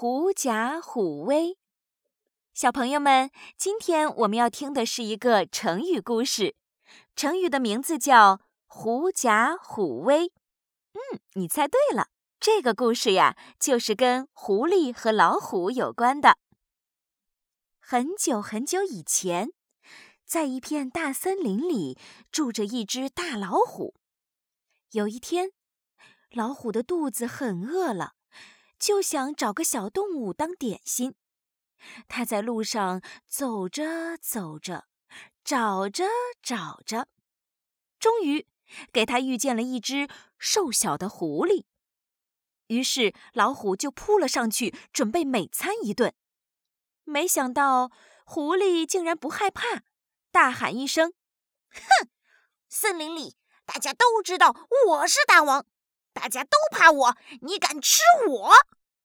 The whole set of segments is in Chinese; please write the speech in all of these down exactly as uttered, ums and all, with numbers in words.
狐假虎威。小朋友们，今天我们要听的是一个成语故事，成语的名字叫狐假虎威。嗯，你猜对了，这个故事呀，就是跟狐狸和老虎有关的。很久很久以前，在一片大森林里住着一只大老虎。有一天，老虎的肚子很饿了，就想找个小动物当点心。他在路上走着走着，找着找着，终于给他遇见了一只瘦小的狐狸。于是老虎就扑了上去，准备美餐一顿。没想到狐狸竟然不害怕，大喊一声：“ 哼！森林里大家都知道我是大王，大家都怕我，你敢吃我？”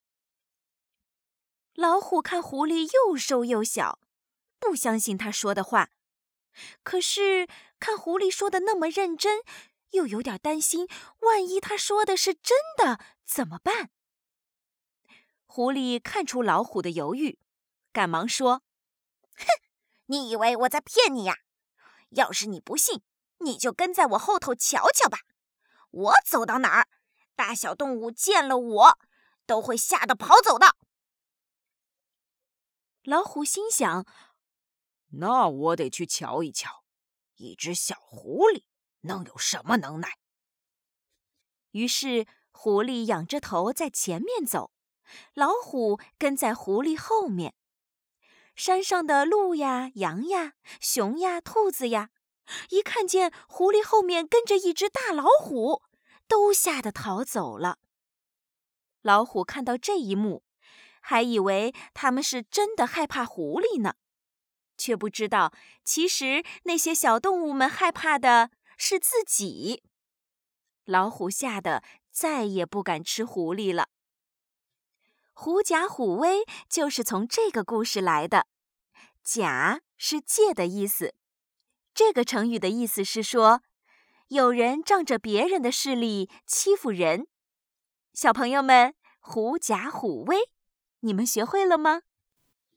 老虎看狐狸又瘦又小，不相信他说的话。可是看狐狸说的那么认真，又有点担心，万一他说的是真的怎么办？狐狸看出老虎的犹豫，赶忙说：“ 哼，你以为我在骗你呀？要是你不信，你就跟在我后头瞧瞧吧。我走到哪儿，大小动物见了我，都会吓得跑走的。” 老虎心想， 那我得去瞧一瞧，一只小狐狸能有什么能耐。 于是狐狸仰着头在前面走，老虎跟在狐狸后面。山上的鹿呀、羊呀、熊呀、兔子呀，一看见狐狸后面跟着一只大老虎，都吓得逃走了。老虎看到这一幕，还以为他们是真的害怕狐狸呢，却不知道其实那些小动物们害怕的是自己。老虎吓得再也不敢吃狐狸了。狐假虎威就是从这个故事来的，假是借的意思。这个成语的意思是说，有人仗着别人的势力欺负人。小朋友们，狐假虎威，你们学会了吗？